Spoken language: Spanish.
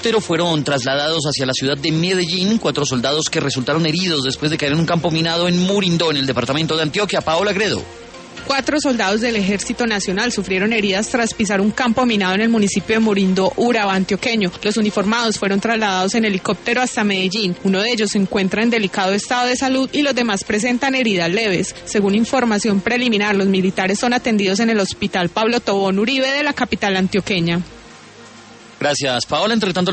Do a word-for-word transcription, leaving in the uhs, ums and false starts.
Pero fueron trasladados hacia la ciudad de Medellín, cuatro soldados que resultaron heridos después de caer en un campo minado en Murindó, en el departamento de Antioquia. Paola Gredo. Cuatro soldados del Ejército Nacional sufrieron heridas tras pisar un campo minado en el municipio de Murindó, Urabá, antioqueño. Los uniformados fueron trasladados en helicóptero hasta Medellín. Uno de ellos se encuentra en delicado estado de salud y los demás presentan heridas leves. Según información preliminar, los militares son atendidos en el Hospital Pablo Tobón Uribe de la capital antioqueña. Gracias, Paola. Entre tanto,